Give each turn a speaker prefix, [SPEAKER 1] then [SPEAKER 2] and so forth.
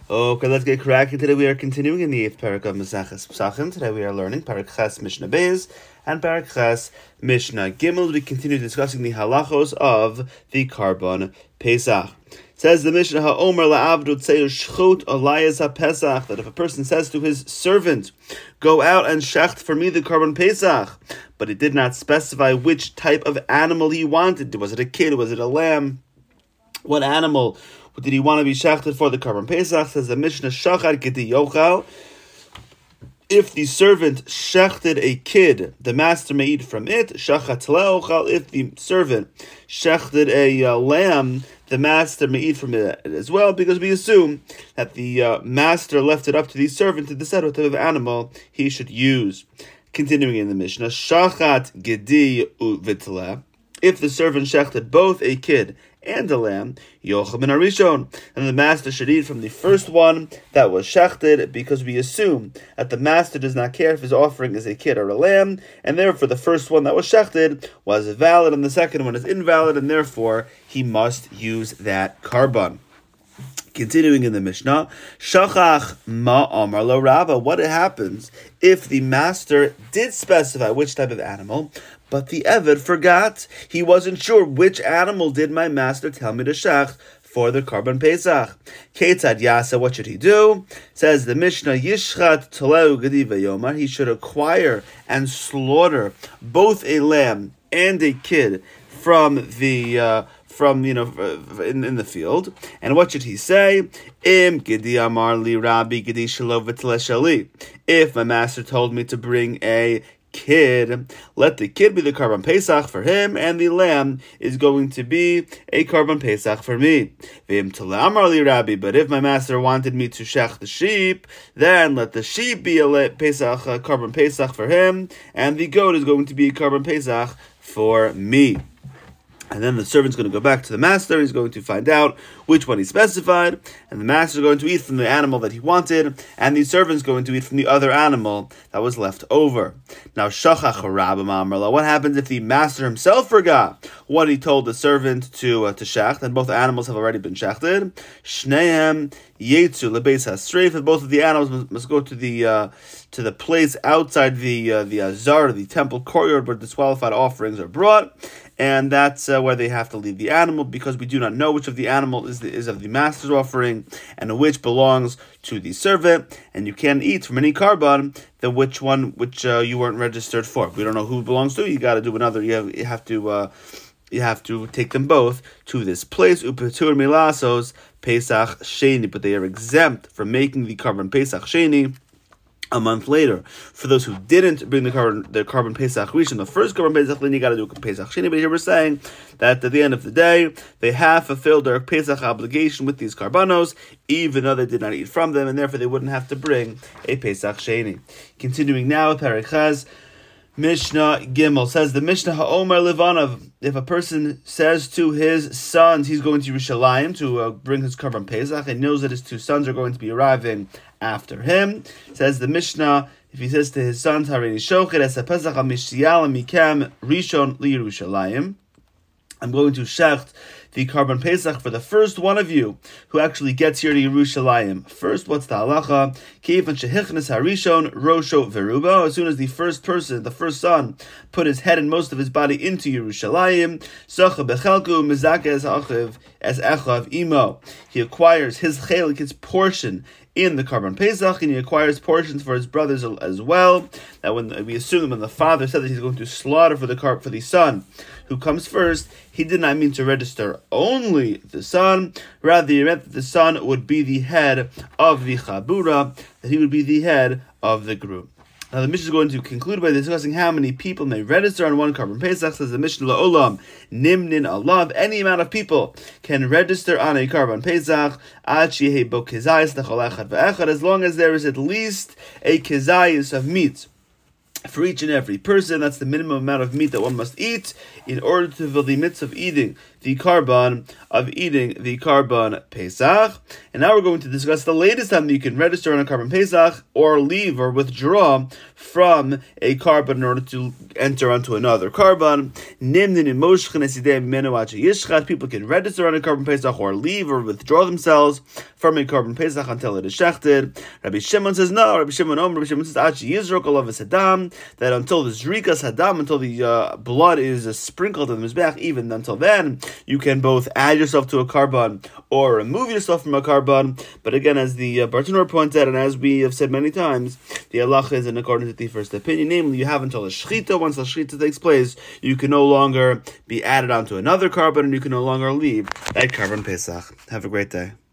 [SPEAKER 1] Okay, let's get cracking. Today we are continuing in the 8th parak of Maseches Pesachim. Today we are learning Parak Ches Mishnah Beis and Parak Ches Mishnah Gimel. We continue discussing the halachos of the Karban Pesach. Says the Mishnah, Ha'omer la'avdu tzeu shchut olayas ha'pesach, that if a person says to his servant, go out and shecht for me the Karban Pesach, but he did not specify which type of animal he wanted. Was it a kid? Was it a lamb? What animal did he want to be shechted for the Karban Pesach? Says the Mishnah, Shachar Gedi Yochal. If the servant shechted a kid, the master may eat from it. Shachat Leochal. If the servant shechted a lamb, the master may eat from it as well, because we assume that the master left it up to the servant to decide what type of animal he should use. Continuing in the Mishnah, Shachat Gedi Uvitle. If the servant shechted both a kid and a lamb, Yochel min harishon, and the master should eat from the first one that was shechted, because we assume that the master does not care if his offering is a kid or a lamb, and therefore the first one that was shechted was valid, and the second one is invalid, and therefore he must use that karban. Continuing in the Mishnah, Shachach ma amar lo Rabba. What happens if the master did specify which type of animal, but the Eved forgot? He wasn't sure which animal did my master tell me to shech for the Karban Pesach. Ketzad Yasa, what should he do? Says the Mishnah, Yishchat Toleu Gedi Vayomar. He should acquire and slaughter both a lamb and a kid from the in the field. And what should he say? Im Gedi Amar li Rabbi Gedi Shelo v'Tleshali. If my master told me to bring a kid, let the kid be the Karban Pesach for him, and the lamb is going to be a Karban Pesach for me. V'im Tole Amar li Rabbi. But if my master wanted me to shech the sheep, then let the sheep be a Pesach, a Karban Pesach for him, and the goat is going to be a Karban Pesach for me. And then the servant's going to go back to the master. He's going to find out which one he specified, and the master is going to eat from the animal that he wanted, and the servant's going to eat from the other animal that was left over. Now, Shachach Rabba Ma'amar. What happens if the master himself forgot what he told the servant to shecht, and both animals have already been shechted? Shnehem Yetzu Lebeis HaSreif, and both of the animals must go to the place outside the azar, the temple courtyard, where disqualified offerings are brought. And that's where they have to leave the animal, because we do not know which of the animal is of the master's offering and which belongs to the servant. And you can't eat from any karban which you weren't registered for. We don't know who it belongs to. You got to do another. You have to take them both to this place. Upetur milasos Pesach Sheni, but they are exempt from making the Karban Pesach Sheni a month later. For those who didn't bring the Karban Pesach Rishon, the first Karban Pesach, then you got to do Pesach Sheni. But here we're saying that at the end of the day, they have fulfilled their Pesach obligation with these Karbanos, even though they did not eat from them, and therefore they wouldn't have to bring a Pesach Sheni. Continuing now with Parak Ches Mishnah Gimel. Says the Mishnah, Ha'omer Levanav. If a person says to his sons he's going to Yerushalayim to bring his Karban Pesach, and knows that his two sons are going to be arriving after him, says the Mishnah, if he says to his sons, Hareini Shochet es HaPesach HaMishyal Mikem Rishon Li Yerushalayim, I'm going to shecht the Karban Pesach for the first one of you who actually gets here to Yerushalayim. First, what's the halacha? K'ifan shehichnes harishon rosho veruba. As soon as the first person, the first son, put his head and most of his body into Yerushalayim, socha bechelku mizake es echav imo. He acquires his chelik, his portion, in the Karban Pesach, and he acquires portions for his brothers as well. That when we assume when the father said that he's going to slaughter for the son who comes first, he did not mean to register only the son. Rather, he meant that the son would be the head of the chabura, that he would be the head of the group. Now the Mishnah is going to conclude by discussing how many people may register on one Karban Pesach. Says the Mishnah, La'olam nimnin alav. Any amount of people can register on a Karban Pesach ad sheyeh bo kezayis lechol echad ve'echad, as long as there is at least a kezayis of meat for each and every person. That's the minimum amount of meat that one must eat in order to fulfill the mitzvah of eating the carbon Pesach. And now we're going to discuss the latest time that you can register on a carbon Pesach or leave or withdraw from a carbon in order to enter onto another carbon. People can register on a carbon Pesach or leave or withdraw themselves from a carbon Pesach until it is shechted. Rabbi Shimon says no. Rabbi Shimon says that until the zrikas hadam, until the blood is sprinkled in the mizbeach, even until then, you can both add yourself to a carbon or remove yourself from a carbon. But again, as the Bartanur points out, and as we have said many times, the halacha is in accordance with the first opinion, namely you have until the shechita. Once the shechita takes place, you can no longer be added onto another carbon, and you can no longer leave that carbon Pesach. Have a great day.